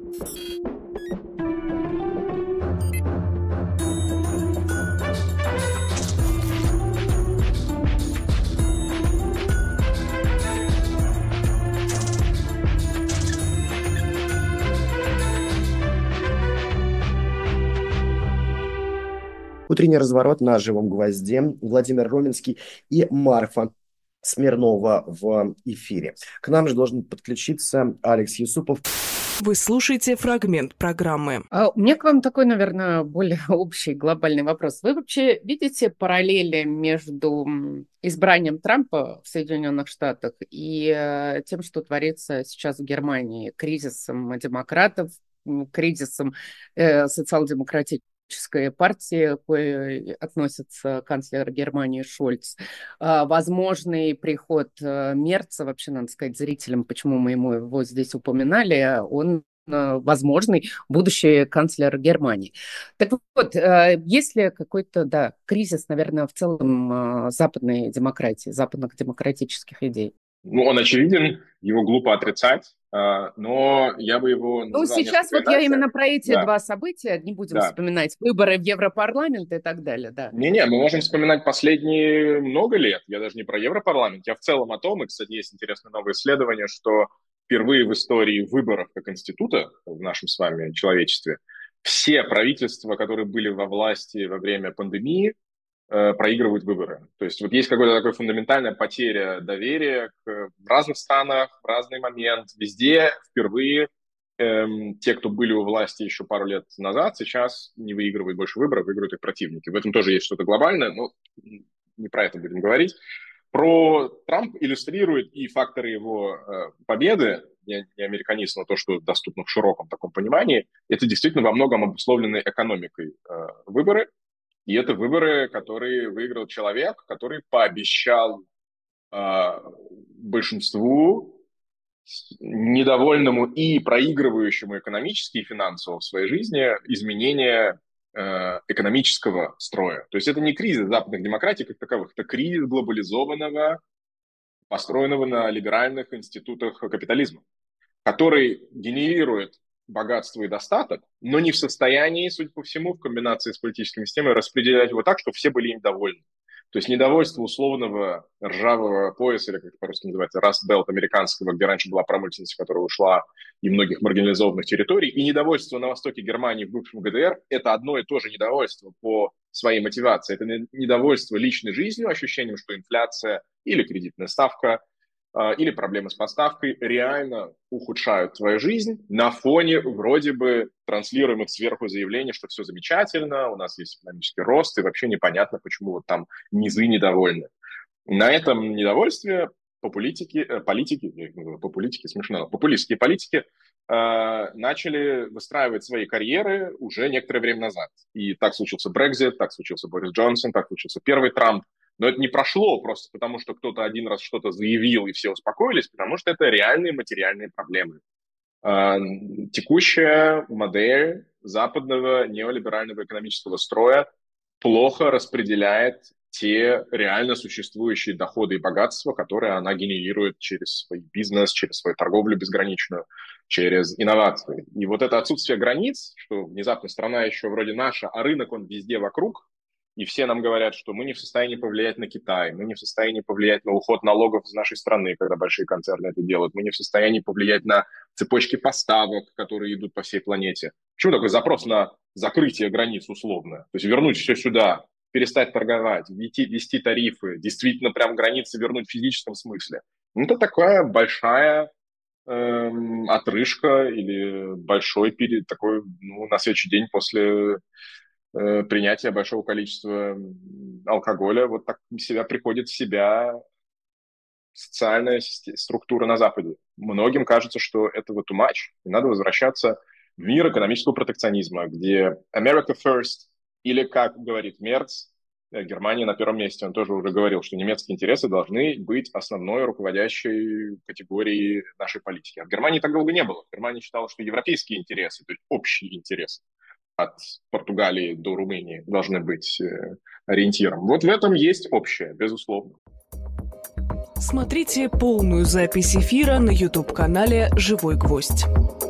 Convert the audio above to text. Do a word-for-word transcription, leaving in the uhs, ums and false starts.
Утренний разворот на «Живом гвозде». Владимир Роменский и Марфа Смирнова в эфире. К нам же должен подключиться Алекс Юсупов. Вы слушаете фрагмент программы. А у меня к вам такой, наверное, более общий глобальный вопрос. Вы вообще видите параллели между избранием Трампа в Соединенных Штатах и э, тем, что творится сейчас в Германии, кризисом демократов, кризисом э, социал-демократической партии, к кое относится канцлер Германии Шольц, возможный приход Мерца, вообще, надо сказать, зрителям, почему мы ему его здесь упоминали, он возможный будущий канцлер Германии. Так вот, есть ли какой-то, да, кризис, наверное, в целом западной демократии, западных демократических идей? Ну, он очевиден, его глупо отрицать, но я бы его назвал... Ну, сейчас вот я именно про эти да. два события, не будем да. вспоминать выборы в Европарламент и так далее, да. Не-не, мы можем вспоминать последние много лет, я даже не про Европарламент, я в целом о том, и, кстати, есть интересное новое исследование, что впервые в истории выборов как института в нашем с вами человечестве все правительства, которые были во власти во время пандемии, проигрывают выборы. То есть вот есть какая-то такая фундаментальная потеря доверия к, в разных странах, в разный момент. Везде впервые эм, те, кто были у власти еще пару лет назад, сейчас не выигрывают больше выборов, выигрывают их противники. В этом тоже есть что-то глобальное, но не про это будем говорить. Про Трамп иллюстрирует и факторы его э, победы, не, не американист, но то, что доступно в широком таком понимании. Это действительно во многом обусловлены экономикой э, выборы. И это выборы, которые выиграл человек, который пообещал э, большинству недовольному и проигрывающему экономически и финансово в своей жизни изменение э, экономического строя. То есть это не кризис западных демократий как таковых, это кризис глобализованного, построенного на либеральных институтах капитализма, который генерирует богатство и достаток, но не в состоянии, судя по всему, в комбинации с политическими системами распределять его так, чтобы все были им довольны. То есть недовольство условного ржавого пояса, или как это по-русски называется, Rust Belt американского, где раньше была промышленность, которая ушла, и многих маргинализованных территорий, и недовольство на востоке Германии, в бывшем ГДР, это одно и то же недовольство по своей мотивации. Это недовольство личной жизнью, ощущением, что инфляция или кредитная ставка, или проблемы с поставкой реально ухудшают твою жизнь на фоне вроде бы транслируемых сверху заявлений, что все замечательно, у нас есть экономический рост, и вообще непонятно, почему вот там низы недовольны. На этом недовольстве популитики, политики, по политике смешно, популистские политики э, начали выстраивать свои карьеры уже некоторое время назад. И так случился Брексит, так случился Борис Джонсон, так случился первый Трамп. Но это не прошло просто потому, что кто-то один раз что-то заявил, и все успокоились, потому что это реальные материальные проблемы. Текущая модель западного неолиберального экономического строя плохо распределяет те реально существующие доходы и богатства, которые она генерирует через свой бизнес, через свою торговлю безграничную, через инновации. И вот это отсутствие границ, что внезапно страна еще вроде наша, а рынок он везде вокруг, и все нам говорят, что мы не в состоянии повлиять на Китай, мы не в состоянии повлиять на уход налогов из нашей страны, когда большие концерны это делают, мы не в состоянии повлиять на цепочки поставок, которые идут по всей планете. Почему такой запрос на закрытие границ условно? То есть вернуть все сюда, перестать торговать, ввести, ввести тарифы, действительно прям границы вернуть в физическом смысле. Ну, это такая большая эм, отрыжка или большой период, такой, ну, на следующий день после э, принятия большого количества алкоголя, вот так себя приходит в себя социальная структура на Западе. Многим кажется, что этого too much, и надо возвращаться в мир экономического протекционизма, где America first, или, как говорит Мерц, Германия на первом месте. Он тоже уже говорил, что немецкие интересы должны быть основной руководящей категорией нашей политики. А в Германии так долго не было. Германия считала, что европейские интересы, то есть общие интересы от Португалии до Румынии должны быть ориентиром. Вот в этом есть общее, безусловно. Смотрите полную запись эфира на YouTube-канале «Живой гвоздь».